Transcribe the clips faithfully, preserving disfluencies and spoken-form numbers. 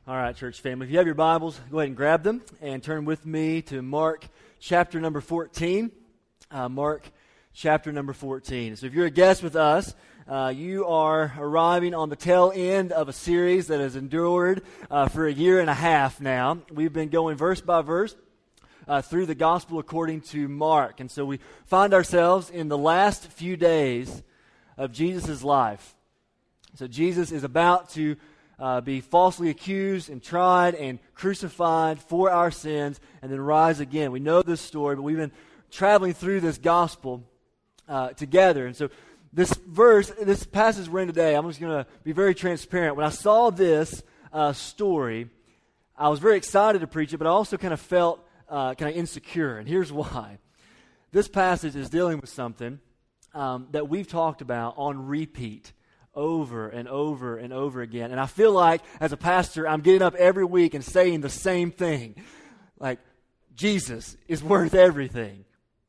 All right, church family, if you have your Bibles, go ahead and grab them and turn with me to Mark chapter number fourteen. Uh, Mark chapter number fourteen. So if you're a guest with us, uh, you are arriving on the tail end of a series that has endured uh, for a year and a half now. We've been going verse by verse uh, through the gospel according to Mark. And so we find ourselves in the last few days of Jesus' life. So Jesus is about to Uh, be falsely accused and tried and crucified for our sins and then rise again. We know this story, but we've been traveling through this gospel uh, together. And so this verse, this passage we're in today, I'm just going to be very transparent. When I saw this uh, story, I was very excited to preach it, but I also kind of felt uh, kind of insecure. And here's why. This passage is dealing with something um, that we've talked about on repeat over and over and over again. And I feel like, as a pastor, I'm getting up every week and saying the same thing. Like, Jesus is worth everything.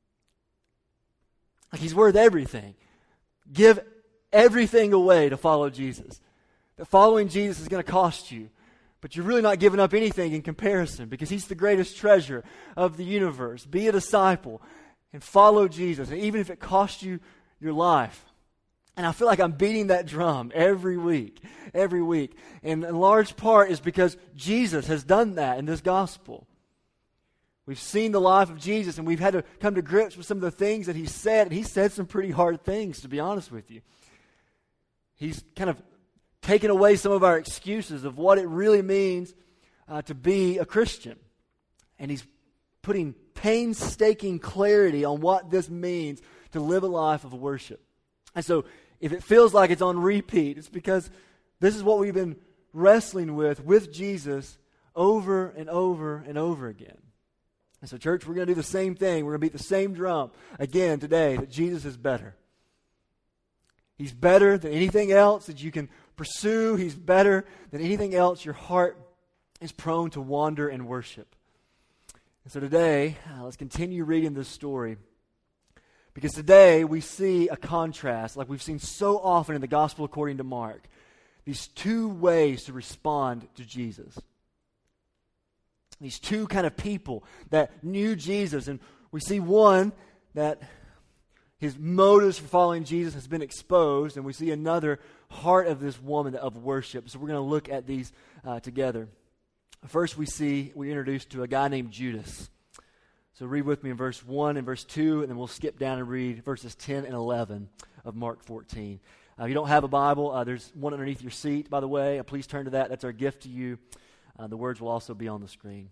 Like, He's worth everything. Give everything away to follow Jesus. That following Jesus is going to cost you, but you're really not giving up anything in comparison because He's the greatest treasure of the universe. Be a disciple and follow Jesus, and even if it costs you your life. And I feel like I'm beating that drum every week, every week. And in large part is because Jesus has done that in this gospel. We've seen the life of Jesus, and we've had to come to grips with some of the things that He said. And He said some pretty hard things, to be honest with you. He's kind of taken away some of our excuses of what it really means uh, to be a Christian. And He's putting painstaking clarity on what this means to live a life of worship. And so, if it feels like it's on repeat, it's because this is what we've been wrestling with, with Jesus, over and over and over again. And so, church, we're going to do the same thing. We're going to beat the same drum again today, that Jesus is better. He's better than anything else that you can pursue. He's better than anything else your heart is prone to wander and worship. And so today, uh, let's continue reading this story. Because today we see a contrast, like we've seen so often in the gospel according to Mark. These two ways to respond to Jesus. These two kind of people that knew Jesus. And we see one that his motives for following Jesus has been exposed. And we see another heart of this woman of worship. So we're going to look at these uh, together. First we see, we're introduced to a guy named Judas. So read with me in verse one and verse two, and then we'll skip down and read verses ten and eleven of Mark fourteen. Uh, if you don't have a Bible, uh, there's one underneath your seat, by the way. Uh, please turn to that. That's our gift to you. Uh, the words will also be on the screen.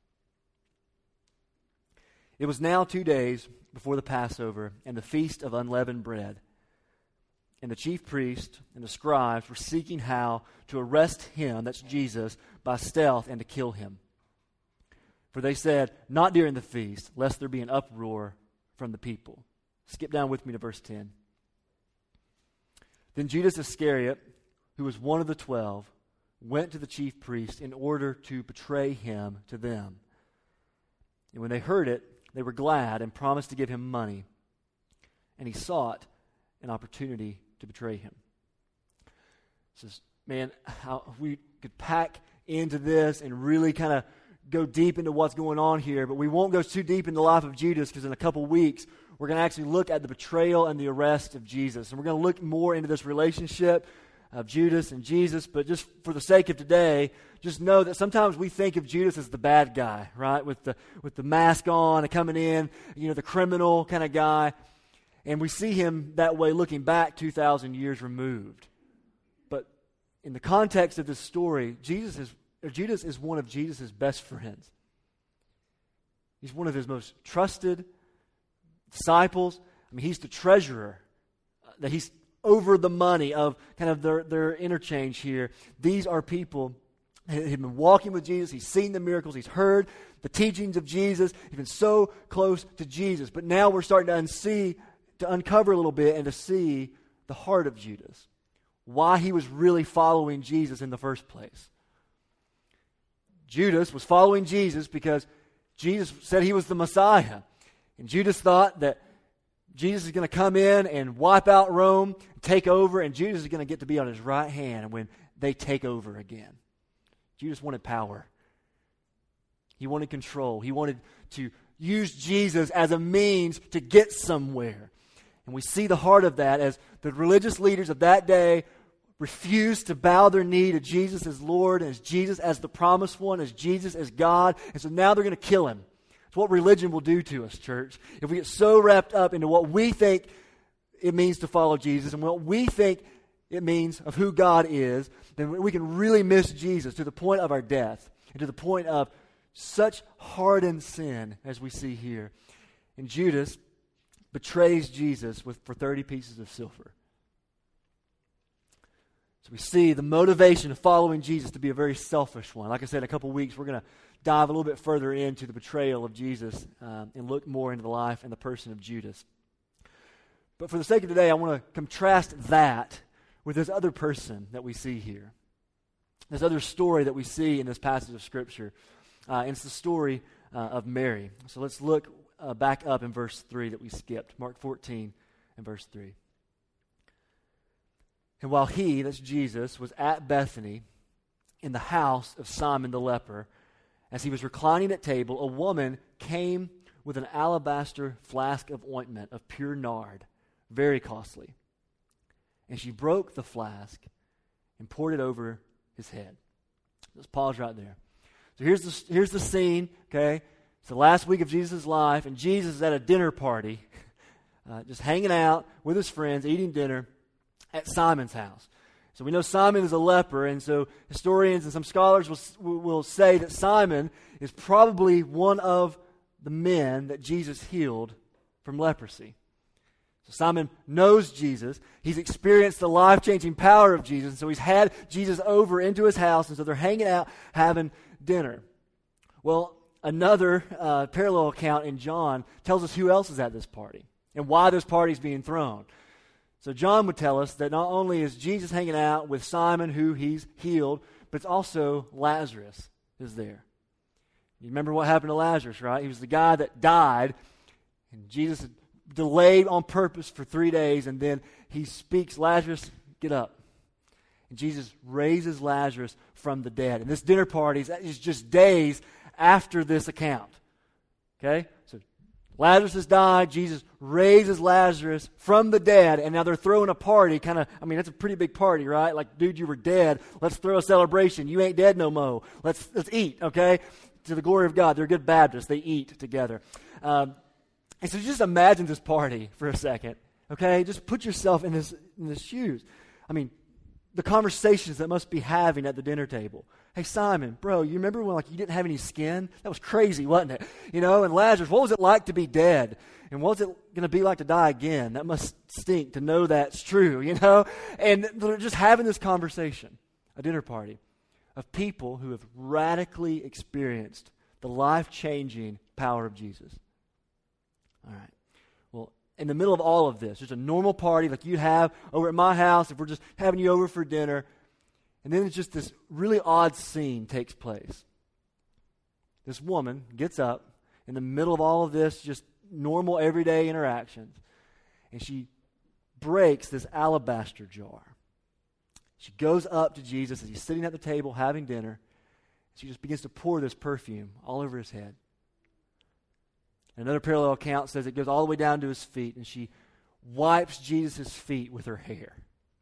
It was now two days before the Passover and the feast of unleavened bread. And the chief priest and the scribes were seeking how to arrest him, that's Jesus, by stealth and to kill him. For they said, not during the feast, lest there be an uproar from the people. Skip down with me to verse ten. Then Judas Iscariot, who was one of the twelve, went to the chief priests in order to betray him to them. And when they heard it, they were glad and promised to give him money. And he sought an opportunity to betray him. Says, man, how we could pack into this and really kind of go deep into what's going on here, but we won't go too deep in the life of Judas because in a couple weeks we're going to actually look at the betrayal and the arrest of Jesus. And we're going to look more into this relationship of Judas and Jesus, but just for the sake of today, just know that sometimes we think of Judas as the bad guy, right? With the with the mask on and coming in, you know, the criminal kind of guy. And we see him that way looking back two thousand years removed. But in the context of this story, Jesus is Judas is one of Jesus' best friends. He's one of his most trusted disciples. I mean, he's the treasurer. That he's over the money of kind of their, their interchange here. These are people who have been walking with Jesus. He's seen the miracles. He's heard the teachings of Jesus. He's been so close to Jesus. But now we're starting to unsee, to uncover a little bit and to see the heart of Judas. Why he was really following Jesus in the first place. Judas was following Jesus because Jesus said he was the Messiah. And Judas thought that Jesus is going to come in and wipe out Rome, take over, and Judas is going to get to be on his right hand when they take over again. Judas wanted power. He wanted control. He wanted to use Jesus as a means to get somewhere. And we see the heart of that as the religious leaders of that day refused to bow their knee to Jesus as Lord, as Jesus as the promised one, as Jesus as God. And so now they're going to kill him. It's what religion will do to us, church. If we get so wrapped up into what we think it means to follow Jesus and what we think it means of who God is, then we can really miss Jesus to the point of our death and to the point of such hardened sin as we see here. And Judas betrays Jesus with for thirty pieces of silver. So we see the motivation of following Jesus to be a very selfish one. Like I said, in a couple weeks, we're going to dive a little bit further into the betrayal of Jesus um, and look more into the life and the person of Judas. But for the sake of today, I want to contrast that with this other person that we see here. This other story that we see in this passage of Scripture. Uh, and it's the story uh, of Mary. So let's look uh, back up in verse three that we skipped. Mark fourteen and verse three. And while he, that's Jesus, was at Bethany in the house of Simon the leper, as he was reclining at table, a woman came with an alabaster flask of ointment of pure nard, very costly. And she broke the flask and poured it over his head. Let's pause right there. So here's the, here's the scene, okay? It's the last week of Jesus' life, and Jesus is at a dinner party, uh, just hanging out with his friends, eating dinner at Simon's house. So we know Simon is a leper, and so historians and some scholars will, will say that Simon is probably one of the men that Jesus healed from leprosy. So Simon knows Jesus. He's experienced the life-changing power of Jesus, and so he's had Jesus over into his house, and so they're hanging out, having dinner. Well, another uh, parallel account in John tells us who else is at this party and why this party is being thrown. So John would tell us that not only is Jesus hanging out with Simon, who he's healed, but it's also Lazarus is there. You remember what happened to Lazarus, right? He was the guy that died, and Jesus had delayed on purpose for three days, and then he speaks, Lazarus, get up. And Jesus raises Lazarus from the dead. And this dinner party is just days after this account. Okay? So Lazarus has died. Jesus raises Lazarus from the dead. And now they're throwing a party. Kind of, I mean, that's a pretty big party, right? Like, dude, you were dead. Let's throw a celebration. You ain't dead no more. Let's, let's eat, okay? To the glory of God. They're good Baptists. They eat together. Um, and so just imagine this party for a second. Okay? Just put yourself in his, in his shoes. I mean, the conversations that must be having at the dinner table. Hey, Simon, bro, you remember when like you didn't have any skin? That was crazy, wasn't it? You know, and Lazarus, what was it like to be dead? And what's it going to be like to die again? That must stink to know that's true, you know? And they're just having this conversation, a dinner party, of people who have radically experienced the life-changing power of Jesus. All right. Well, in the middle of all of this, just a normal party like you'd have over at my house if we're just having you over for dinner. And then it's just this really odd scene takes place. This woman gets up in the middle of all of this, just normal everyday interactions, and she breaks this alabaster jar. She goes up to Jesus as he's sitting at the table having dinner. She just begins to pour this perfume all over his head. Another parallel account says it goes all the way down to his feet, and she wipes Jesus' feet with her hair.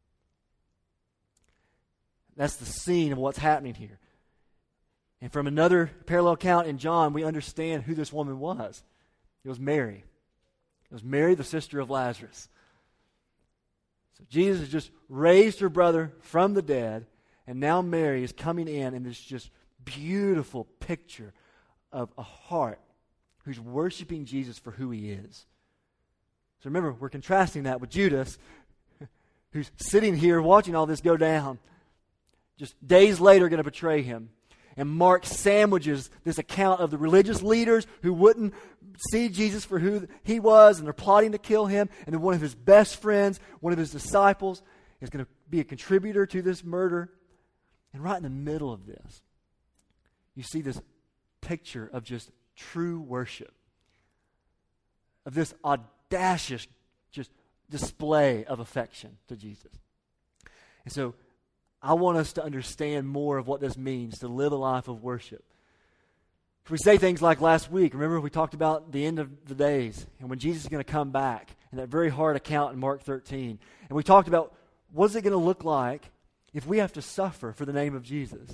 That's the scene of what's happening here. And from another parallel account in John, we understand who this woman was. It was Mary. It was Mary, the sister of Lazarus. So Jesus has just raised her brother from the dead, and now Mary is coming in in this just beautiful picture of a heart who's worshiping Jesus for who he is. So remember, we're contrasting that with Judas, who's sitting here watching all this go down, just days later going to betray him. And Mark sandwiches this account of the religious leaders who wouldn't see Jesus for who he was, and they're plotting to kill him. And then one of his best friends, one of his disciples, is going to be a contributor to this murder. And right in the middle of this, you see this picture of just true worship, of this audacious just display of affection to Jesus. And so I want us to understand more of what this means to live a life of worship. If we say things like last week, remember we talked about the end of the days and when Jesus is going to come back and that very hard account in Mark thirteen. And we talked about what is it going to look like if we have to suffer for the name of Jesus?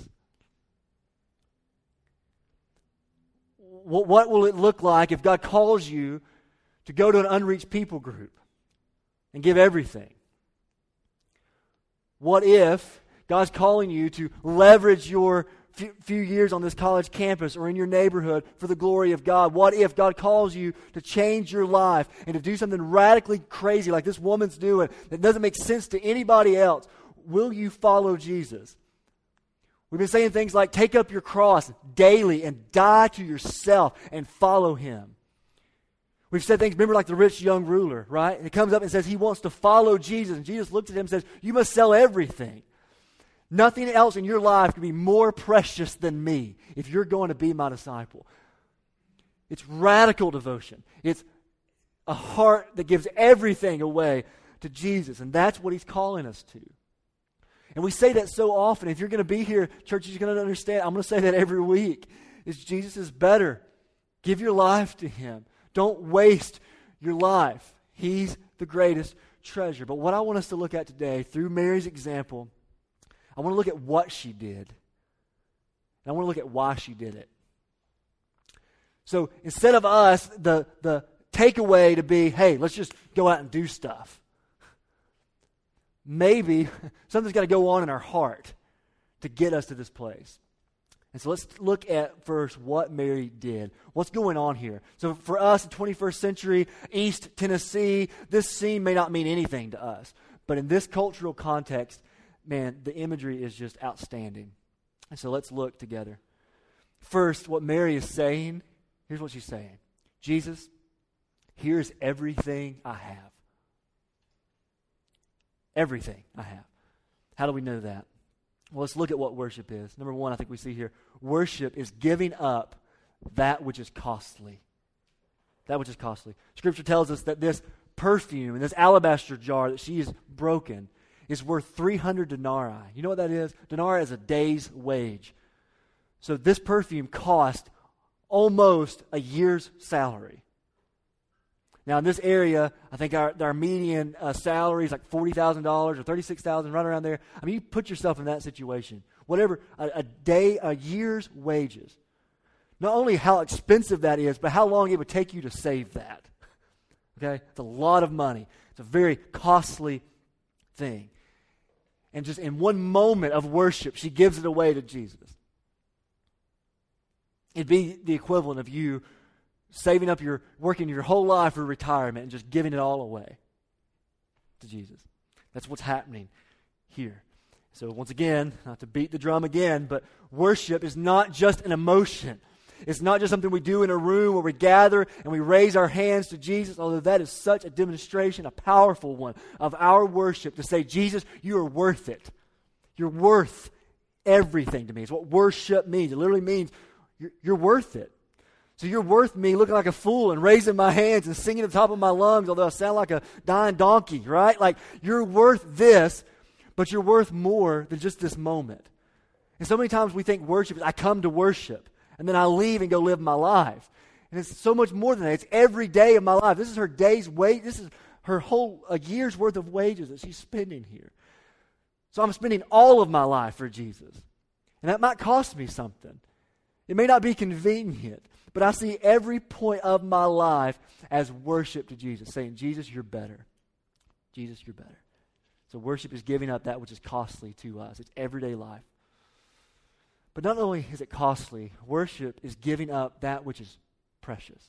What, what will it look like if God calls you to go to an unreached people group and give everything? What if God's calling you to leverage your few, few years on this college campus or in your neighborhood for the glory of God? What if God calls you to change your life and to do something radically crazy like this woman's doing that doesn't make sense to anybody else? Will you follow Jesus? We've been saying things like take up your cross daily and die to yourself and follow Him. We've said things, remember like the rich young ruler, right? And he comes up and says he wants to follow Jesus. And Jesus looks at him and says, you must sell everything. Nothing else in your life can be more precious than me if you're going to be my disciple. It's radical devotion. It's a heart that gives everything away to Jesus. And that's what He's calling us to. And we say that so often. If you're going to be here, church, you're going to understand. I'm going to say that every week. Is Jesus is better. Give your life to Him. Don't waste your life. He's the greatest treasure. But what I want us to look at today, through Mary's example, I want to look at what she did. And I want to look at why she did it. So instead of us, the, the takeaway to be, hey, let's just go out and do stuff. Maybe something's got to go on in our heart to get us to this place. And so let's look at first what Mary did. What's going on here? So for us in twenty-first century, East Tennessee, this scene may not mean anything to us. But in this cultural context, man, the imagery is just outstanding. And so let's look together. First, what Mary is saying, here's what she's saying. Jesus, here's everything I have. Everything I have. How do we know that? Well, let's look at what worship is. Number one, I think we see here, worship is giving up that which is costly. That which is costly. Scripture tells us that this perfume and this alabaster jar that she has broken is worth three hundred denarii. You know what that is? Denarii is a day's wage. So this perfume cost almost a year's salary. Now, in this area, I think our, our median uh, salary is like forty thousand dollars or thirty-six thousand dollars, right around there. I mean, you put yourself in that situation. Whatever, a, a day, a year's wages. Not only how expensive that is, but how long it would take you to save that. Okay? It's a lot of money. It's a very costly thing. And just in one moment of worship, she gives it away to Jesus. It'd be the equivalent of you saving up your, working your whole life for retirement and just giving it all away to Jesus. That's what's happening here. So once again, not to beat the drum again, but worship is not just an emotion. It's not just something we do in a room where we gather and we raise our hands to Jesus, although that is such a demonstration, a powerful one, of our worship to say, Jesus, you are worth it. You're worth everything to me. It's what worship means. It literally means you're, you're worth it. So you're worth me looking like a fool and raising my hands and singing at the top of my lungs, although I sound like a dying donkey, right? Like, you're worth this, but you're worth more than just this moment. And so many times we think worship is, I come to worship, and then I leave and go live my life. And it's so much more than that. It's every day of my life. This is her day's wage. This is her whole, a year's worth of wages that she's spending here. So I'm spending all of my life for Jesus. And that might cost me something. It may not be convenient. But I see every point of my life as worship to Jesus, saying, Jesus, you're better. Jesus, you're better. So worship is giving up that which is costly to us. It's everyday life. But not only is it costly, worship is giving up that which is precious.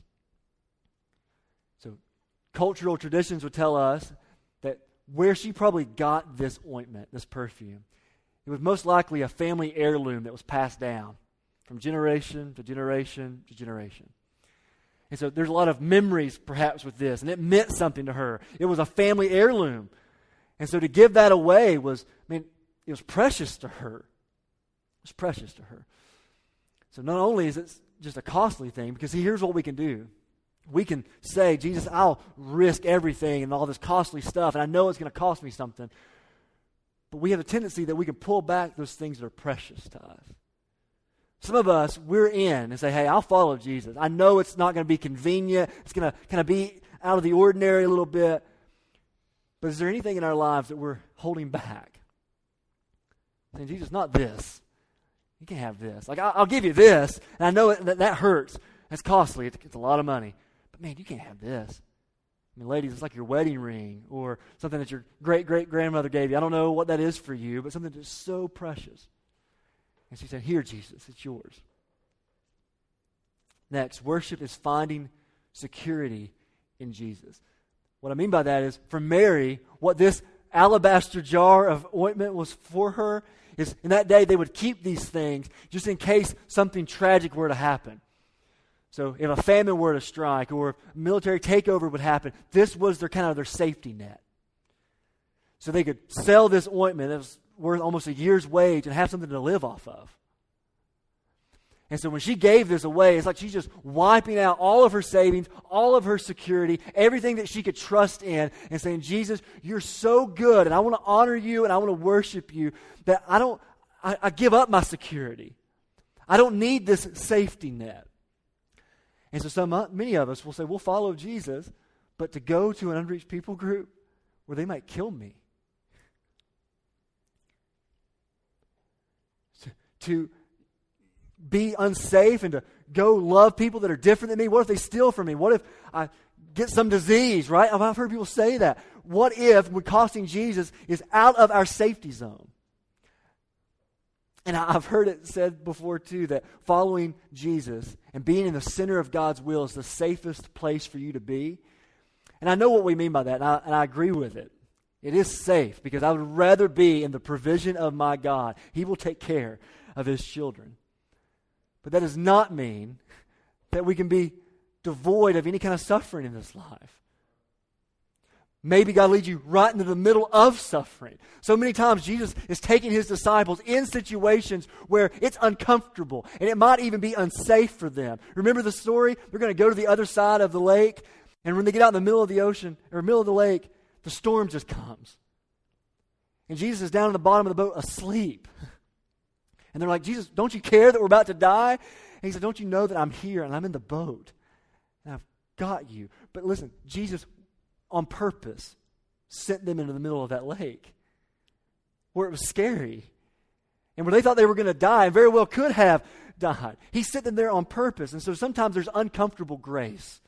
So cultural traditions would tell us that where she probably got this ointment, this perfume, it was most likely a family heirloom that was passed down from generation to generation to generation. And so there's a lot of memories perhaps with this, and it meant something to her. It was a family heirloom. And so to give that away was, I mean, it was precious to her. It was precious to her. So not only is it just a costly thing, because see, here's what we can do. We can say, Jesus, I'll risk everything and all this costly stuff, and I know it's going to cost me something. But we have a tendency that we can pull back those things that are precious to us. Some of us, we're in and say, hey, I'll follow Jesus. I know it's not going to be convenient. It's going to kind of be out of the ordinary a little bit. But is there anything in our lives that we're holding back? Saying, Jesus, not this. You can't have this. Like, I'll, I'll give you this, and I know it, that that hurts. It's costly. It's, it's a lot of money. But, man, you can't have this. I mean, ladies, it's like your wedding ring or something that your great-great-grandmother gave you. I don't know what that is for you, but something that's so precious. And she said, here, Jesus, it's yours. Next, worship is finding security in Jesus. What I mean by that is, for Mary, what this alabaster jar of ointment was for her is, in that day, they would keep these things just in case something tragic were to happen. So if a famine were to strike or if military takeover would happen, this was their kind of their safety net. So they could sell this ointment that was worth almost a year's wage and have something to live off of. And so when she gave this away, it's like she's just wiping out all of her savings, all of her security, everything that she could trust in, and saying, Jesus, you're so good, and I want to honor you, and I want to worship you, that I don't, I, I give up my security. I don't need this safety net. And so some, uh, many of us will say, we'll follow Jesus, but to go to an unreached people group where they might kill me. To, to be unsafe and to go love people that are different than me. What if they steal from me? What if I get some disease, right? I've heard people say that. What if when costing Jesus is out of our safety zone? And I've heard it said before too that following Jesus and being in the center of God's will is the safest place for you to be. And I know what we mean by that, and I, and I agree with it. It is safe because I would rather be in the provision of my God. He will take care of His children. But that does not mean that we can be devoid of any kind of suffering in this life. Maybe God leads you right into the middle of suffering. So many times Jesus is taking His disciples in situations where it's uncomfortable and it might even be unsafe for them. Remember the story? They're going to go to the other side of the lake, and when they get out in the middle of the ocean, or middle of the lake, the storm just comes. And Jesus is down in the bottom of the boat asleep. And they're like, Jesus, don't you care that we're about to die? And He said, don't you know that I'm here and I'm in the boat and I've got you? But listen, Jesus on purpose sent them into the middle of that lake where it was scary and where they thought they were going to die and very well could have died. He sent them there on purpose. And so sometimes there's uncomfortable grace.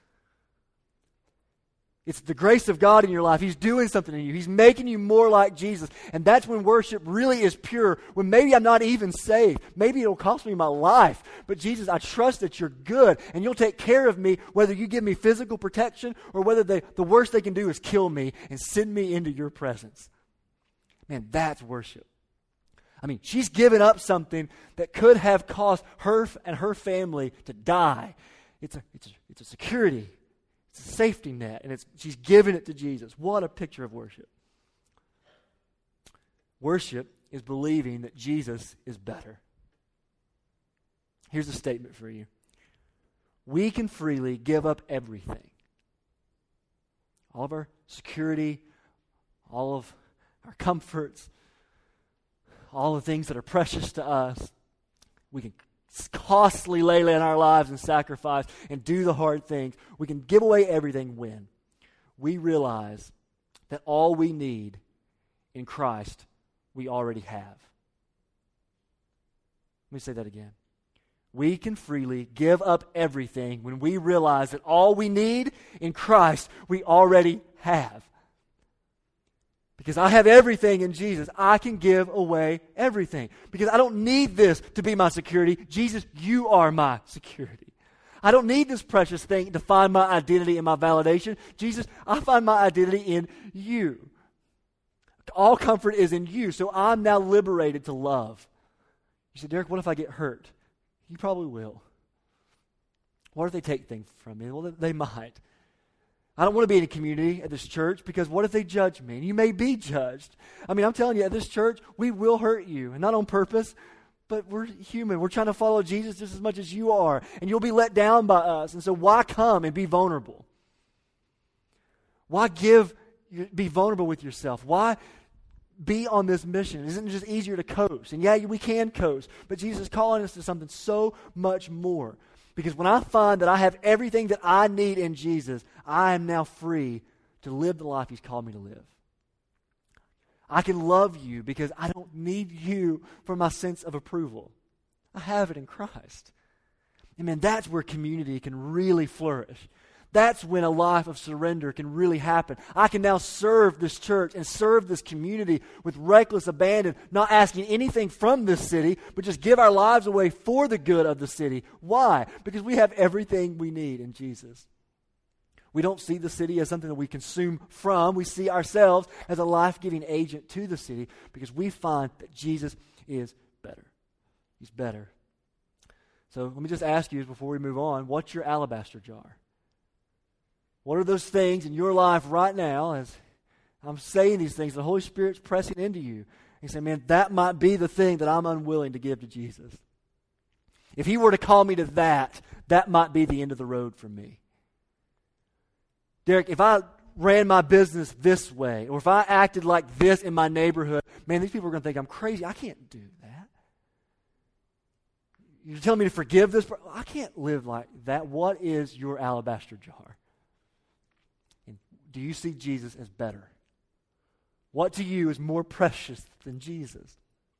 It's the grace of God in your life. He's doing something in you. He's making you more like Jesus. And that's when worship really is pure. When maybe I'm not even saved. Maybe it'll cost me my life. But Jesus, I trust that you're good and you'll take care of me whether you give me physical protection or whether they, the worst they can do is kill me and send me into your presence. Man, that's worship. I mean, she's given up something that could have caused her and her family to die. It's a, it's a, it's a security. It's a safety net, and it's she's giving it to Jesus. What a picture of worship. Worship is believing that Jesus is better. Here's a statement for you. We can freely give up everything. All of our security, all of our comforts, all the things that are precious to us. We can costly lay in our lives and sacrifice and do the hard things. We can give away everything when we realize that all we need in Christ we already have. Let me say that again. We can freely give up everything when we realize that all we need in Christ we already have. Because I have everything in Jesus, I can give away everything. Because I don't need this to be my security. Jesus, you are my security. I don't need this precious thing to find my identity and my validation. Jesus, I find my identity in you. All comfort is in you, so I'm now liberated to love. You say, Derek, what if I get hurt? You probably will. What if they take things from me? Well, they might. I don't want to be in a community at this church because what if they judge me? And you may be judged. I mean, I'm telling you, at this church, we will hurt you. And not on purpose, but we're human. We're trying to follow Jesus just as much as you are. And you'll be let down by us. And so why come and be vulnerable? Why give, be vulnerable with yourself? Why be on this mission. Isn't it just easier to coast? And yeah, we can coast, but Jesus is calling us to something so much more. Because when I find that I have everything that I need in Jesus, I am now free to live the life He's called me to live. I can love you because I don't need you for my sense of approval. I have it in Christ. And man, that's where community can really flourish. That's when a life of surrender can really happen. I can now serve this church and serve this community with reckless abandon, not asking anything from this city, but just give our lives away for the good of the city. Why? Because we have everything we need in Jesus. We don't see the city as something that we consume from. We see ourselves as a life-giving agent to the city because we find that Jesus is better. He's better. So let me just ask you before we move on, what's your alabaster jar? What are those things in your life right now as I'm saying these things, the Holy Spirit's pressing into you and saying, man, that might be the thing that I'm unwilling to give to Jesus. If He were to call me to that, that might be the end of the road for me. Derek, if I ran my business this way, or if I acted like this in my neighborhood, man, these people are going to think I'm crazy. I can't do that. You're telling me to forgive this? I can't live like that. What is your alabaster jar? And do you see Jesus as better? What to you is more precious than Jesus?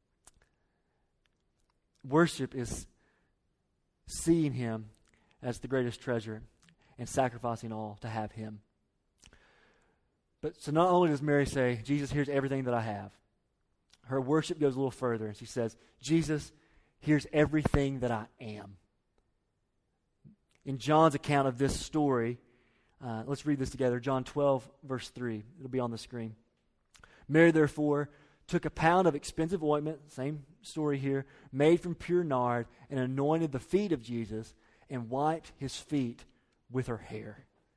Worship is seeing Him as the greatest treasure and sacrificing all to have Him. But so not only does Mary say, Jesus, here's everything that I have. Her worship goes a little further, and she says, Jesus, here's everything that I am. In John's account of this story, uh, let's read this together. John twelve, verse three. It'll be on the screen. Mary, therefore, took a pound of expensive ointment, same story here, made from pure nard, and anointed the feet of Jesus, and wiped His feet with her hair.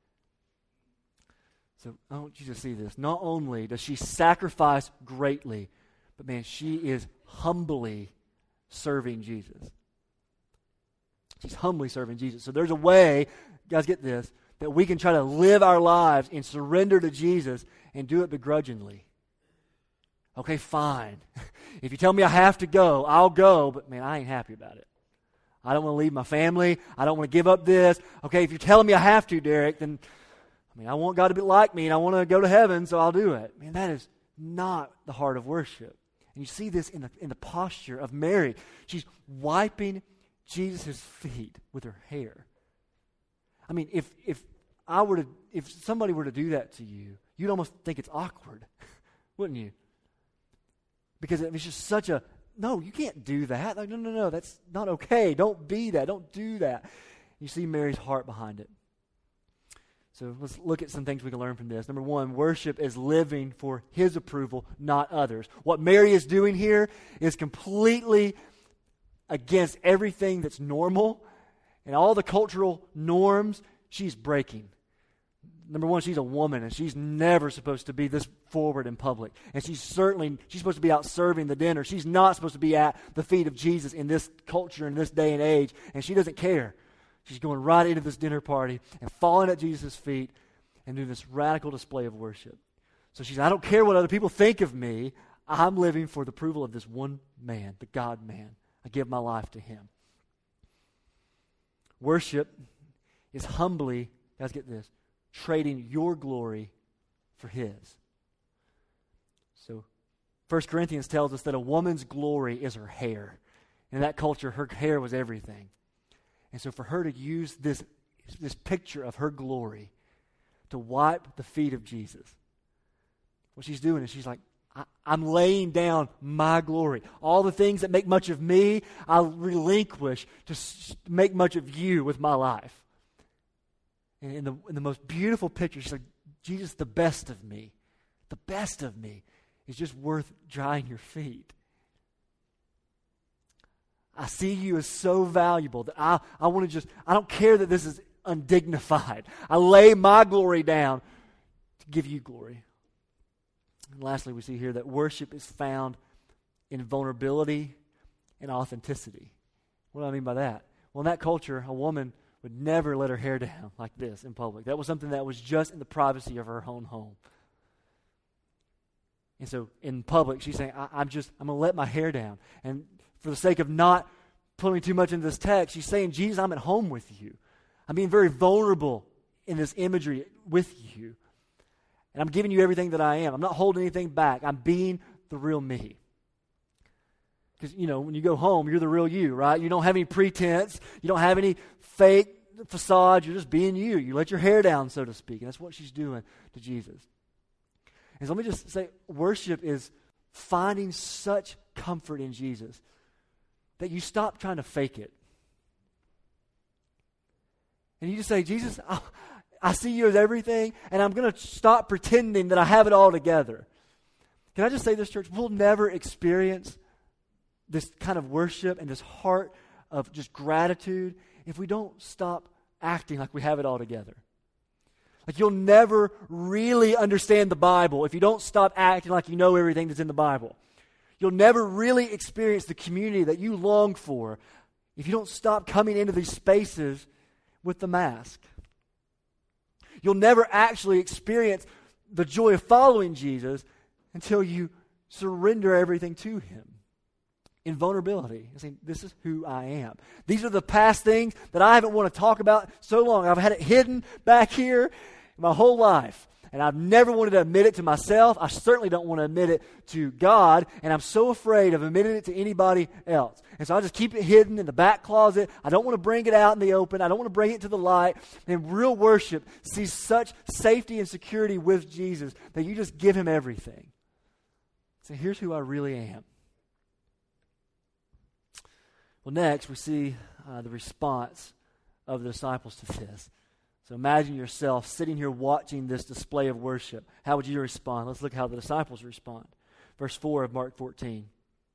So I want you to see this. Not only does she sacrifice greatly, but man, she is humbly serving Jesus. She's humbly serving Jesus. So there's a way, guys get this, that we can try to live our lives in surrender to Jesus and do it begrudgingly. Okay, fine. If you tell me I have to go, I'll go, but man, I ain't happy about it. I don't want to leave my family. I don't want to give up this. Okay, if you're telling me I have to, Derek, then, I mean, I want God to be like me, and I want to go to heaven, so I'll do it. Man, that is not the heart of worship. And you see this in the in the posture of Mary. She's wiping Jesus' feet with her hair. I mean, if if I were to, if somebody were to do that to you, you'd almost think it's awkward, wouldn't you? Because it's just such a, no, you can't do that. Like, no, no, no, that's not okay. Don't be that. Don't do that. You see Mary's heart behind it. So let's look at some things we can learn from this. Number one, worship is living for His approval, not others. What Mary is doing here is completely against everything that's normal and all the cultural norms she's breaking. Number one, she's a woman, and she's never supposed to be this forward in public. And she's certainly, she's supposed to be out serving the dinner. She's not supposed to be at the feet of Jesus in this culture, in this day and age, and she doesn't care. She's going right into this dinner party and falling at Jesus' feet and doing this radical display of worship. So she's, I don't care what other people think of me. I'm living for the approval of this one man, the God-man. I give my life to Him. Worship is humbly, guys get this, trading your glory for His. So First Corinthians tells us that a woman's glory is her hair. In that culture, her hair was everything. And so for her to use this, this picture of her glory to wipe the feet of Jesus, what she's doing is she's like, I, I'm laying down my glory. All the things that make much of me, I'll relinquish to s- make much of you with my life. And in the, in the most beautiful picture, she's like, Jesus, the best of me, the best of me is just worth drying your feet. I see you as so valuable that I, I want to just, I don't care that this is undignified. I lay my glory down to give you glory. And lastly, we see here that worship is found in vulnerability and authenticity. What do I mean by that? Well, in that culture, a woman would never let her hair down like this in public. That was something that was just in the privacy of her own home. And so in public, she's saying, I, I'm just, I'm going to let my hair down. And for the sake of not pulling too much into this text, she's saying, Jesus, I'm at home with you. I'm being very vulnerable in this imagery with you. And I'm giving you everything that I am. I'm not holding anything back. I'm being the real me. Because, you know, when you go home, you're the real you, right? You don't have any pretense. You don't have any fake facade. You're just being you. You let your hair down, so to speak. And that's what she's doing to Jesus. And so let me just say, worship is finding such comfort in Jesus that you stop trying to fake it. And you just say, Jesus, I, I see you as everything, and I'm going to stop pretending that I have it all together. Can I just say this, church? We'll never experience this kind of worship and this heart of just gratitude if we don't stop acting like we have it all together. Like, you'll never really understand the Bible if you don't stop acting like you know everything that's in the Bible. You'll never really experience the community that you long for if you don't stop coming into these spaces with the mask. You'll never actually experience the joy of following Jesus until you surrender everything to Him in vulnerability and saying, this is who I am. These are the past things that I haven't wanted to talk about so long. I've had it hidden back here my whole life. And I've never wanted to admit it to myself. I certainly don't want to admit it to God. And I'm so afraid of admitting it to anybody else. And so I just keep it hidden in the back closet. I don't want to bring it out in the open. I don't want to bring it to the light. And real worship sees such safety and security with Jesus that you just give Him everything. So here's who I really am. Well, next we see uh, the response of the disciples to this. So imagine yourself sitting here watching this display of worship. How would you respond? Let's look how the disciples respond. Verse four of Mark fourteen.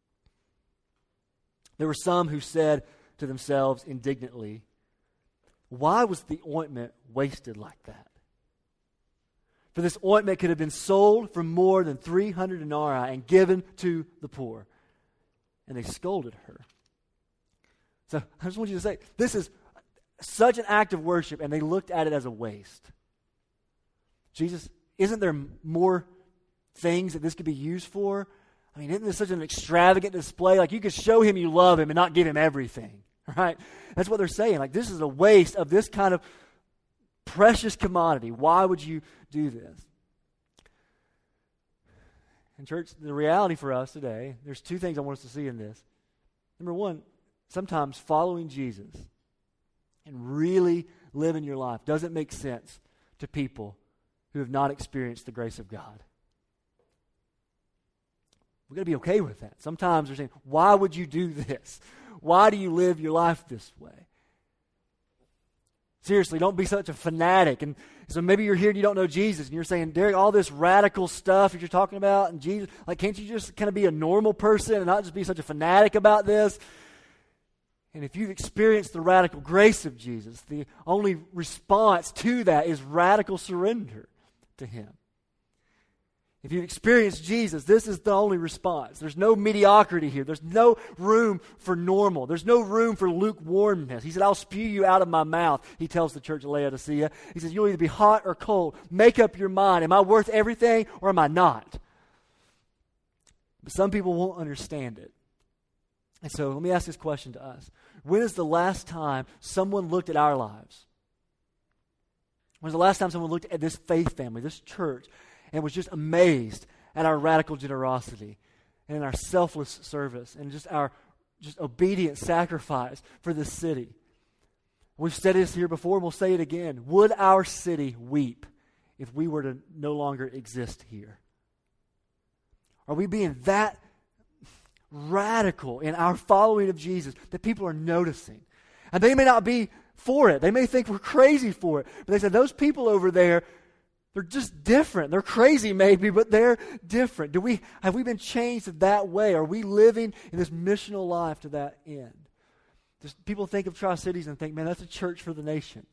There were some who said to themselves indignantly, why was the ointment wasted like that? For this ointment could have been sold for more than three hundred denarii and given to the poor. And they scolded her. So I just want you to say, this is such an act of worship, and they looked at it as a waste. Jesus, isn't there more things that this could be used for? I mean, isn't this such an extravagant display? Like, you could show Him you love Him and not give Him everything, right? That's what they're saying. Like, this is a waste of this kind of precious commodity. Why would you do this? And church, the reality for us today, there's two things I want us to see in this. Number one, sometimes following Jesus and really living your life doesn't make sense to people who have not experienced the grace of God. We've got to be okay with that. Sometimes they're saying, why would you do this? Why do you live your life this way? Seriously, don't be such a fanatic. And so maybe you're here and you don't know Jesus, and you're saying, Derek, all this radical stuff that you're talking about, and Jesus, like, can't you just kind of be a normal person and not just be such a fanatic about this? And if you've experienced the radical grace of Jesus, the only response to that is radical surrender to Him. If you've experienced Jesus, this is the only response. There's no mediocrity here. There's no room for normal. There's no room for lukewarmness. He said, I'll spew you out of my mouth, He tells the church of Laodicea. He says, you'll either be hot or cold. Make up your mind. Am I worth everything or am I not? But some people won't understand it. And so let me ask this question to us. When is the last time someone looked at our lives? When was the last time someone looked at this faith family, this church, and was just amazed at our radical generosity and our selfless service and just our just obedient sacrifice for this city? We've said this here before, and we'll say it again. Would our city weep if we were to no longer exist here? Are we being that radical in our following of Jesus that people are noticing? And they may not be for it. They may think we're crazy for it. But they said, those people over there, they're just different. They're crazy maybe, but they're different. Do we have we been changed that way? Are we living in this missional life to that end? Does people think of Tri-Cities and think, man, that's a church for the nations?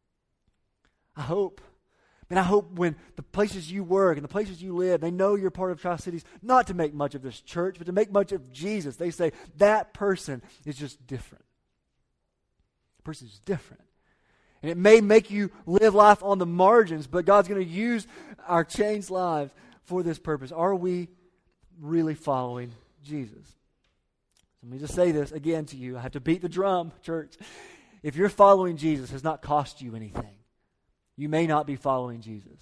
I hope. Man, I hope when the places you work and the places you live, they know you're part of Tri-Cities, not to make much of this church, but to make much of Jesus. They say, that person is just different. The person is different. And it may make you live life on the margins, but God's going to use our changed lives for this purpose. Are we really following Jesus? Let me just say this again to you. I have to beat the drum, church. If you're following Jesus, it has not cost you anything. You may not be following Jesus.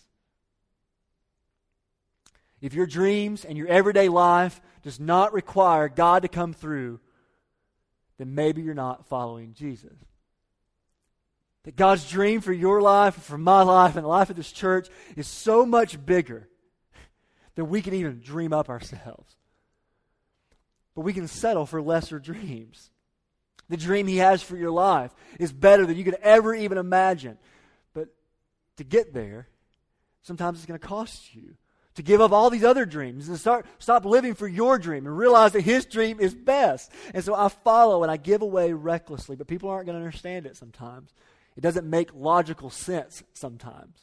If your dreams and your everyday life does not require God to come through, then maybe you're not following Jesus. That God's dream for your life, for my life, and the life of this church is so much bigger than we can even dream up ourselves. But we can settle for lesser dreams. The dream He has for your life is better than you could ever even imagine. But to get there, sometimes it's going to cost you to give up all these other dreams and start stop living for your dream and realize that His dream is best. And so I follow and I give away recklessly, but people aren't going to understand it sometimes. It doesn't make logical sense sometimes.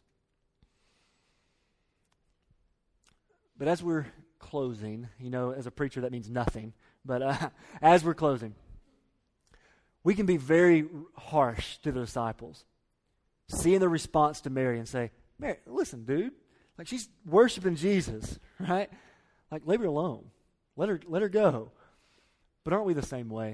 But as we're closing, you know, as a preacher that means nothing, but uh, as we're closing, we can be very harsh to the disciples, seeing the response to Mary and say, Mary, listen, dude, like she's worshiping Jesus, right? Like, leave her alone. Let her, let her go. But aren't we the same way?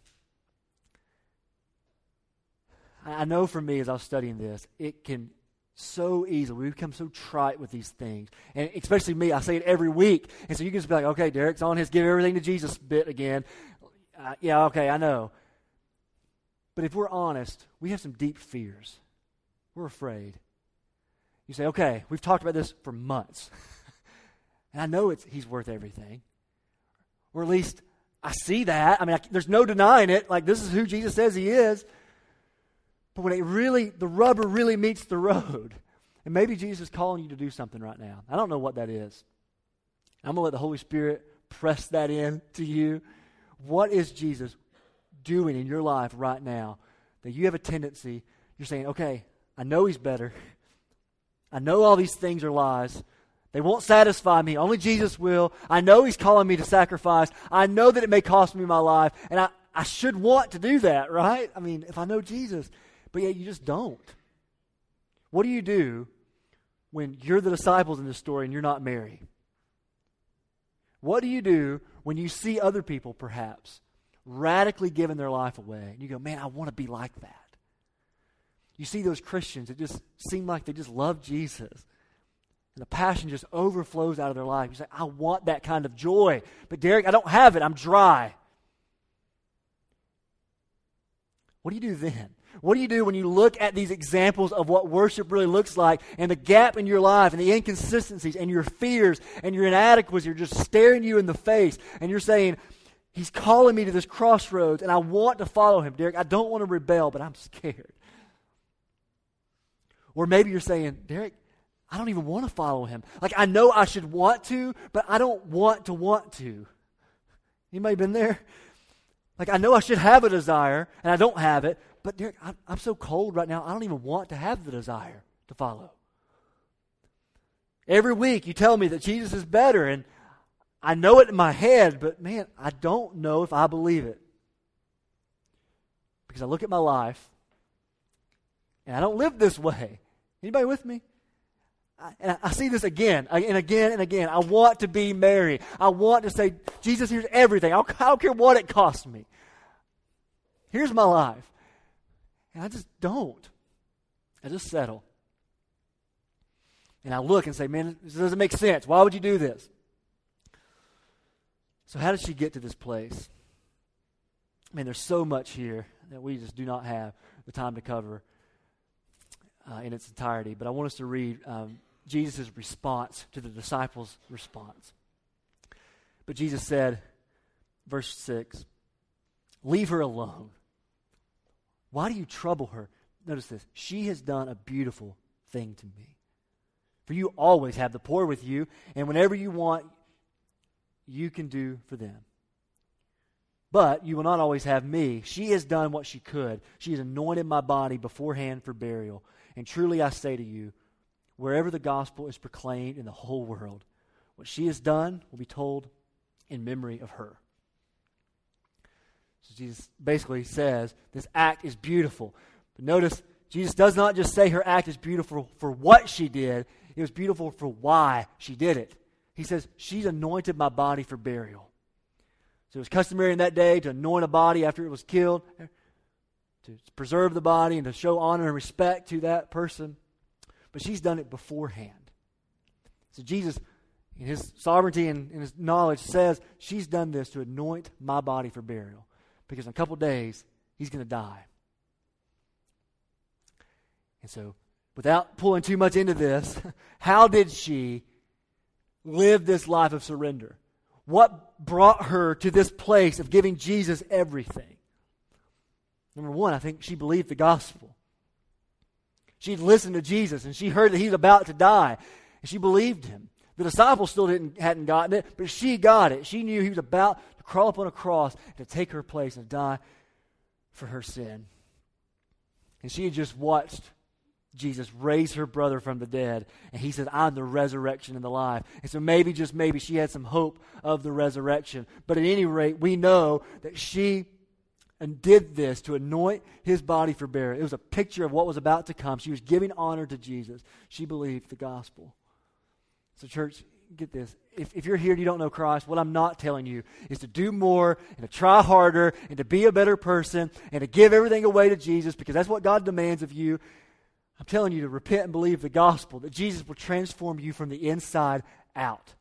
I know for me, as I was studying this, it can so easily, we become so trite with these things. And especially me, I say it every week. And so you can just be like, okay, Derek's on his give everything to Jesus bit again. Uh, yeah, okay, I know. But if we're honest, we have some deep fears. We're afraid. You say, okay, we've talked about this for months. And I know it's He's worth everything. Or at least I see that. I mean, I, there's no denying it. Like, this is who Jesus says He is. But when it really, the rubber really meets the road, and maybe Jesus is calling you to do something right now. I don't know what that is. I'm going to let the Holy Spirit press that in to you. What is Jesus doing in your life right now that you have a tendency, you're saying, okay, I know He's better. I know all these things are lies. They won't satisfy me. Only Jesus will. I know He's calling me to sacrifice. I know that it may cost me my life. And I, I should want to do that, right? I mean, if I know Jesus, but yet you just don't. What do you do when you're the disciples in this story and you're not Mary? What do you do when you see other people, perhaps, radically giving their life away? And you go, man, I want to be like that. You see those Christians that just seem like they just love Jesus. And the passion just overflows out of their life. You say, I want that kind of joy. But Derek, I don't have it. I'm dry. What do you do then? What do you do when you look at these examples of what worship really looks like and the gap in your life and the inconsistencies and your fears and your inadequacies are just staring you in the face and you're saying, He's calling me to this crossroads and I want to follow Him. Derek, I don't want to rebel, but I'm scared. Or maybe you're saying, Derek, I don't even want to follow Him. Like, I know I should want to, but I don't want to want to. Anybody been there? Like, I know I should have a desire, and I don't have it, but Derek, I'm, I'm so cold right now, I don't even want to have the desire to follow. Every week you tell me that Jesus is better, and I know it in my head, but man, I don't know if I believe it. Because I look at my life, and I don't live this way. Anybody with me? I, and I see this again and again and again. I want to be Mary. I want to say, Jesus, here's everything. I don't, I don't care what it costs me. Here's my life. And I just don't. I just settle. And I look and say, man, this doesn't make sense. Why would you do this? So how did she get to this place? Man, there's so much here that we just do not have the time to cover uh, in its entirety. But I want us to read um, Jesus' response to the disciples' response. But Jesus said, verse six, leave her alone. Why do you trouble her? Notice this. She has done a beautiful thing to me. For you always have the poor with you, and whenever you want, you can do for them. But you will not always have me. She has done what she could. She has anointed my body beforehand for burial. And truly I say to you, wherever the gospel is proclaimed in the whole world, what she has done will be told in memory of her. So Jesus basically says this act is beautiful. But notice, Jesus does not just say her act is beautiful for what she did. It was beautiful for why she did it. he says, she's anointed my body for burial. So it was customary in that day to anoint a body after it was killed, to preserve the body and to show honor and respect to that person. But she's done it beforehand. So Jesus, in his sovereignty and in his knowledge, says, she's done this to anoint my body for burial. Because in a couple days, he's going to die. And so, without pulling too much into this, how did she live this life of surrender? What brought her to this place of giving Jesus everything? Number one, I think she believed the gospel. She'd listened to Jesus and she heard that he's about to die. And she believed him. The disciples still didn't hadn't gotten it, but she got it. She knew he was about to crawl up on a cross and to take her place and die for her sin. And she had just watched Jesus raised her brother from the dead. And he said, I'm the resurrection and the life. And so maybe, just maybe, she had some hope of the resurrection. But at any rate, we know that she and did this to anoint his body for burial. It was a picture of what was about to come. She was giving honor to Jesus. She believed the gospel. So church, get this. If, if you're here and you don't know Christ, what I'm not telling you is to do more and to try harder and to be a better person and to give everything away to Jesus, because that's what God demands of you. I'm telling you to repent and believe the gospel, that Jesus will transform you from the inside out.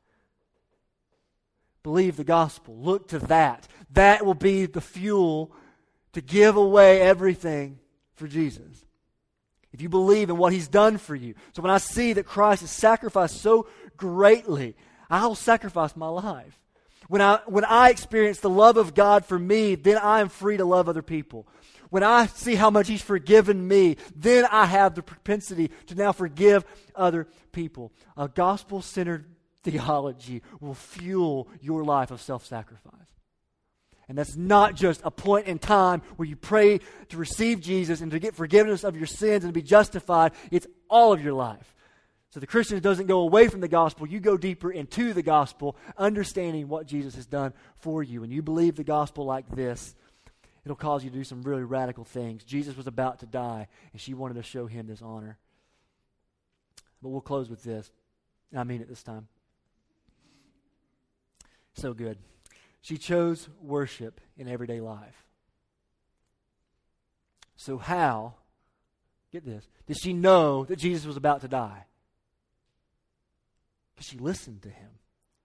Believe the gospel. Look to that. That will be the fuel to give away everything for Jesus. If you believe in what he's done for you. So when I see that Christ has sacrificed so greatly, I'll sacrifice my life. When I, when I experience the love of God for me, then I am free to love other people. When I see how much he's forgiven me, then I have the propensity to now forgive other people. A gospel-centered theology will fuel your life of self-sacrifice. And that's not just a point in time where you pray to receive Jesus and to get forgiveness of your sins and to be justified. It's all of your life. So the Christian doesn't go away from the gospel. You go deeper into the gospel, understanding what Jesus has done for you. When you believe the gospel like this, it'll cause you to do some really radical things. Jesus was about to die, and she wanted to show him this honor. But we'll close with this. And I mean it this time. So good. She chose worship in everyday life. So how, get this, did she know that Jesus was about to die? Because she listened to him.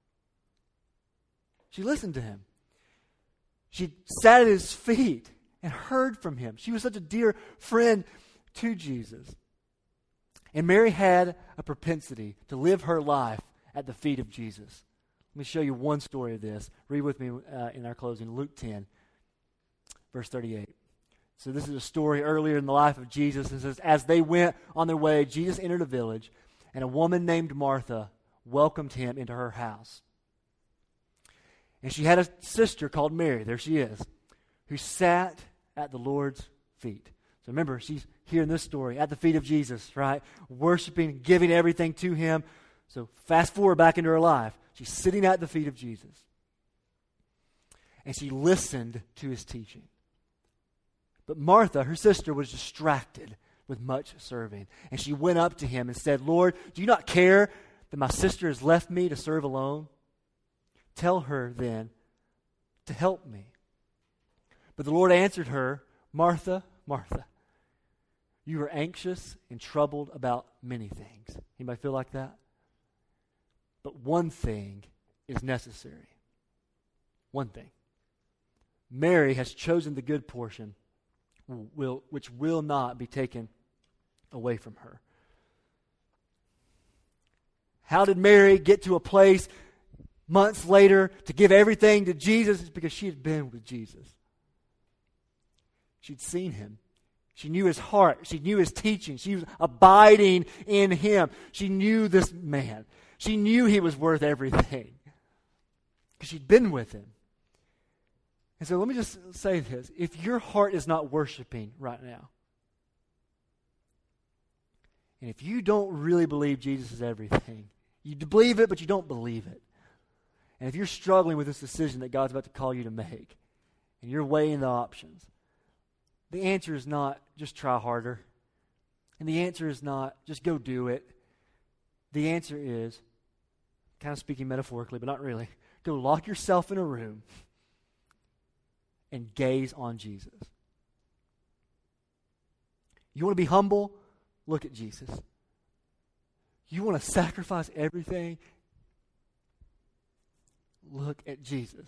She listened to him. She sat at his feet and heard from him. She was such a dear friend to Jesus. And Mary had a propensity to live her life at the feet of Jesus. Let me show you one story of this. Read with me uh, in our closing, Luke ten, verse thirty-eight. So this is a story earlier in the life of Jesus. It says, as they went on their way, Jesus entered a village, and a woman named Martha welcomed him into her house. And she had a sister called Mary, there she is, who sat at the Lord's feet. So remember, she's here in this story, at the feet of Jesus, right? Worshiping, giving everything to him. So fast forward back into her life. She's sitting at the feet of Jesus. And she listened to his teaching. But Martha, her sister, was distracted with much serving. And she went up to him and said, Lord, do you not care that my sister has left me to serve alone? Tell her then to help me. But the Lord answered her, Martha, Martha, you are anxious and troubled about many things. Anybody feel like that? But one thing is necessary. One thing. Mary has chosen the good portion, will, which will not be taken away from her. How did Mary get to a place months later to give everything to Jesus? It's because she had been with Jesus. She'd seen him. She knew his heart. She knew his teaching. She was abiding in him. She knew this man. She knew he was worth everything because she'd been with him. And so let me just say this. If your heart is not worshiping right now, and if you don't really believe Jesus is everything, you believe it, but you don't believe it, and if you're struggling with this decision that God's about to call you to make, and you're weighing the options, the answer is not just try harder. And the answer is not just go do it. The answer is kind of speaking metaphorically, but not really. Go lock yourself in a room and gaze on Jesus. You want to be humble? Look at Jesus. You want to sacrifice everything? Look at Jesus.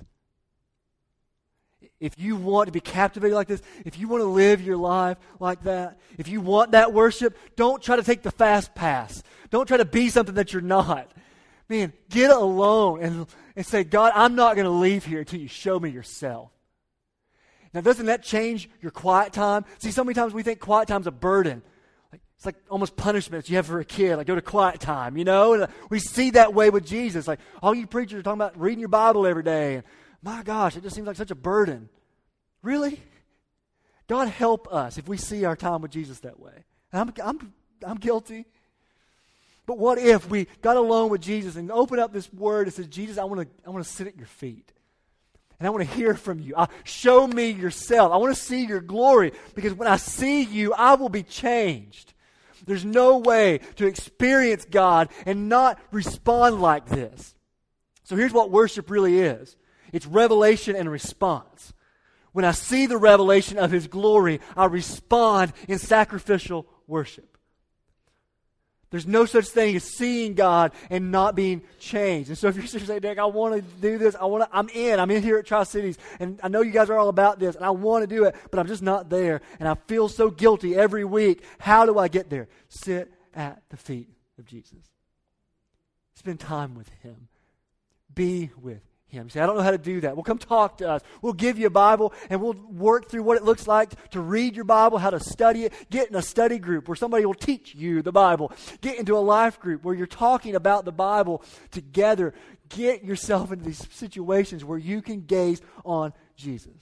If you want to be captivated like this, if you want to live your life like that, if you want that worship, don't try to take the fast pass. Don't try to be something that you're not. Man, get alone and, and say, God, I'm not going to leave here until you show me yourself. Now, doesn't that change your quiet time? See, so many times we think quiet time's a burden. Like, it's like almost punishment you have for a kid, like go to quiet time, you know? And we see that way with Jesus. Like, all you preachers are talking about reading your Bible every day. And my gosh, it just seems like such a burden. Really? God help us if we see our time with Jesus that way. I'm, I'm, I'm guilty. But what if we got alone with Jesus and opened up this word and said, Jesus, I want to I want to sit at your feet. And I want to hear from you. Uh, show me yourself. I want to see your glory. Because when I see you, I will be changed. There's no way to experience God and not respond like this. So here's what worship really is. It's revelation and response. When I see the revelation of His glory, I respond in sacrificial worship. There's no such thing as seeing God and not being changed. And so if you're saying, Nick, I want to do this, I want to, I'm in, I'm in here at Tri-Cities, and I know you guys are all about this, and I want to do it, but I'm just not there, and I feel so guilty every week. How do I get there? Sit at the feet of Jesus. Spend time with Him. Be with Him. You say, I don't know how to do that. Well, come talk to us. We'll give you a Bible, and we'll work through what it looks like to read your Bible, how to study it. Get in a study group where somebody will teach you the Bible. Get into a life group where you're talking about the Bible together. Get yourself into these situations where you can gaze on Jesus.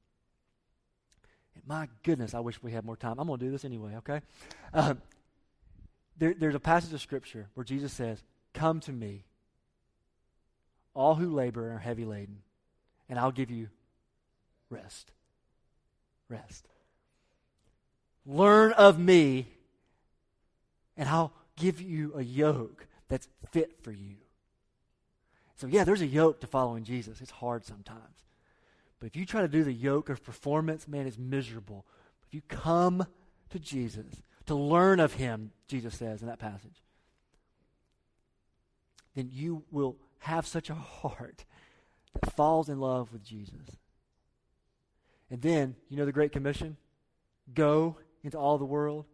And my goodness, I wish we had more time. I'm going to do this anyway, okay? Um, there, there's a passage of Scripture where Jesus says, come to me, all who labor and are heavy laden, and I'll give you rest. Rest. Learn of me, and I'll give you a yoke that's fit for you. So yeah, there's a yoke to following Jesus. It's hard sometimes. But if you try to do the yoke of performance, man, it's miserable. If you come to Jesus, to learn of Him, Jesus says in that passage, then you will have such a heart that falls in love with Jesus. And then, you know the Great Commission? Go into all the world.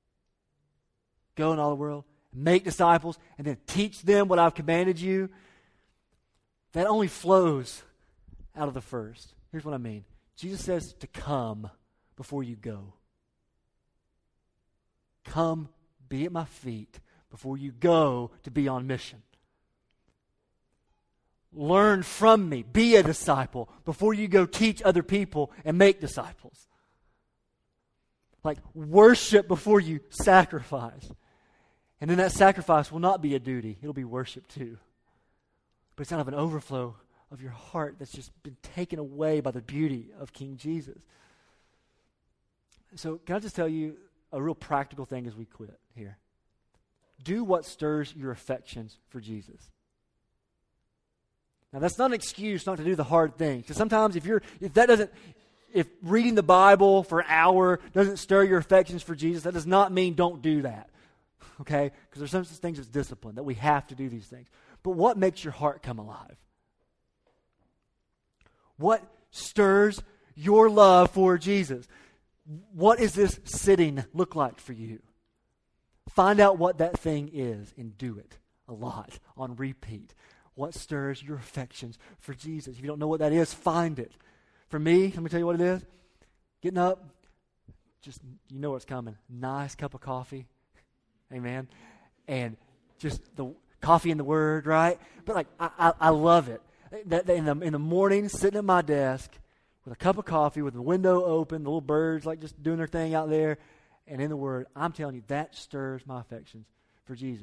Go in all the world. Make disciples. And then teach them what I've commanded you. That only flows out of the first. Here's what I mean. Jesus says to come before you go. Come, be at my feet before you go to be on mission. Learn from me. Be a disciple before you go teach other people and make disciples. Like worship before you sacrifice. And then that sacrifice will not be a duty. It'll be worship too. But it's out of an overflow of your heart that's just been taken away by the beauty of King Jesus. So can I just tell you a real practical thing as we quit here? Do what stirs your affections for Jesus. Now, that's not an excuse not to do the hard things. Because sometimes if you're, if that doesn't, if reading the Bible for an hour doesn't stir your affections for Jesus, that does not mean don't do that. Okay? Because there's some such things as discipline, that we have to do these things. But what makes your heart come alive? What stirs your love for Jesus? What is this sitting look like for you? Find out what that thing is and do it a lot on repeat. What stirs your affections for Jesus? If you don't know what that is, find it. For me, let me tell you what it is. Getting up, just, you know what's coming. Nice cup of coffee. Amen. And just the coffee and the Word, right? But like, I, I, I love it. That, that in, the, in the morning, sitting at my desk with a cup of coffee, with the window open, the little birds like just doing their thing out there, and in the Word, I'm telling you, that stirs my affections for Jesus.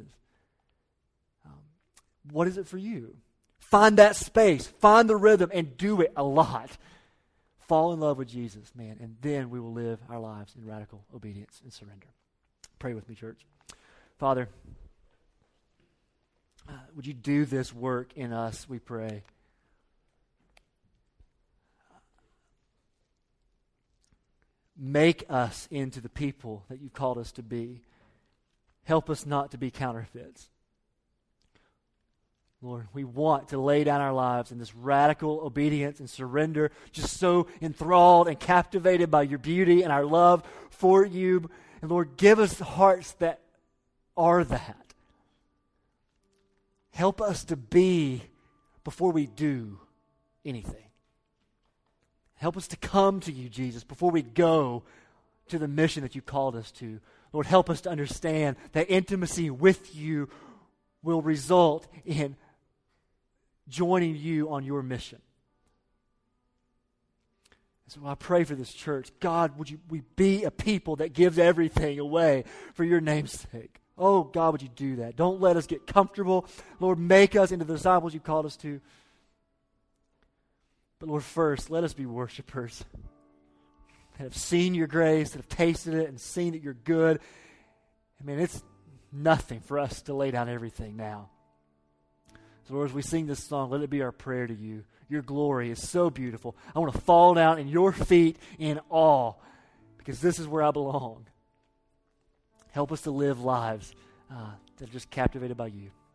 What is it for you? Find that space. Find the rhythm and do it a lot. Fall in love with Jesus, man, and then we will live our lives in radical obedience and surrender. Pray with me, church. Father, Uh, would you do this work in us, we pray. Make us into the people that you called us to be. Help us not to be counterfeits. Lord, we want to lay down our lives in this radical obedience and surrender, just so enthralled and captivated by your beauty and our love for you. And Lord, give us hearts that are that. Help us to be before we do anything. Help us to come to you, Jesus, before we go to the mission that you called us to. Lord, help us to understand that intimacy with you will result in joining you on your mission. So I pray for this church. God, would you we be a people that gives everything away for your name's sake? Oh, God, would you do that? Don't let us get comfortable. Lord, make us into the disciples you called us to. But Lord, first, let us be worshipers that have seen your grace, that have tasted it and seen that you're good. I mean, it's nothing for us to lay down everything now. So Lord, as we sing this song, let it be our prayer to you. Your glory is so beautiful. I want to fall down in your feet in awe because this is where I belong. Help us to live lives uh, that are just captivated by you.